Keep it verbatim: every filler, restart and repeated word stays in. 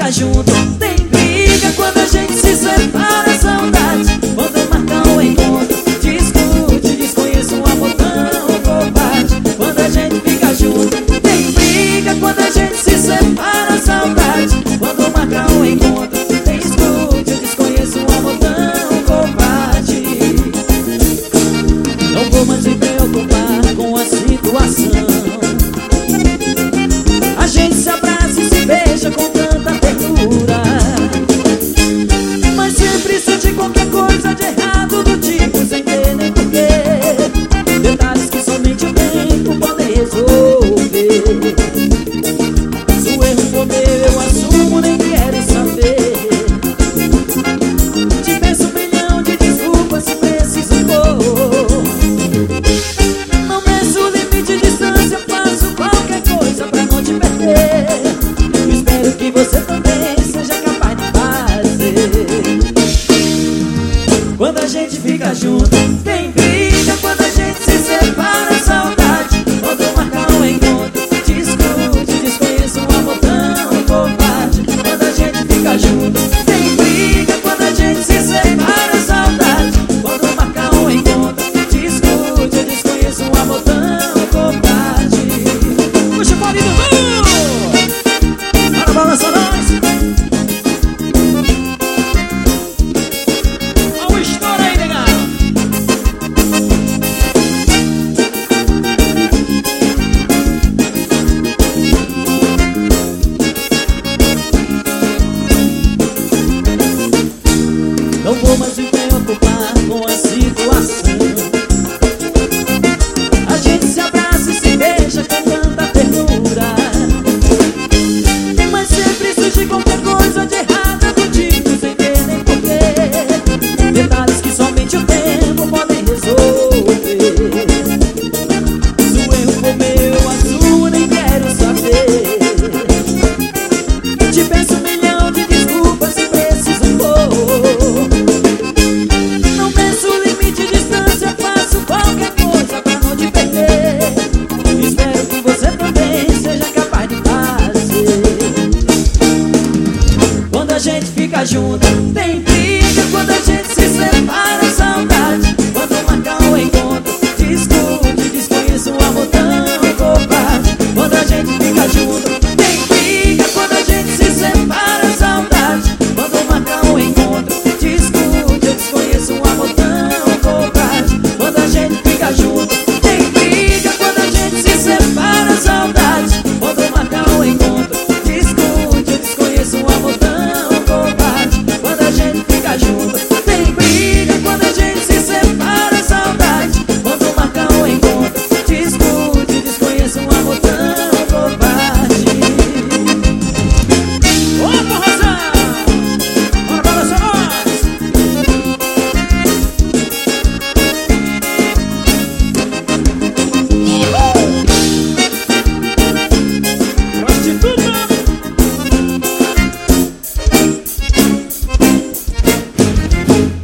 fica junto. Tem briga quando a gente se separa, saudade quando marca um encontro. Discute, desconheço um amor tão covarde. Quando a gente fica junto. Tem briga quando a gente se separa, saudade quando marca um encontro. Discute, desconheço um amor tão covarde. Não vou mais me preocupar com a situação. A gente se abraça e se beija com tanta ternura, mas sempre sente qualquer coisa de errado, do tipo sem ter nem porquê. Detalhes que somente o tempo pode resolver. Se o erro for meu, eu assumo, nem quero saber. Te peço um milhão de desculpas se preciso for. Não meço o limite de distância, faço qualquer coisa pra não te perder. Espero que você também seja capaz de fazer. Quando a gente fica junto, tem briga quando a gente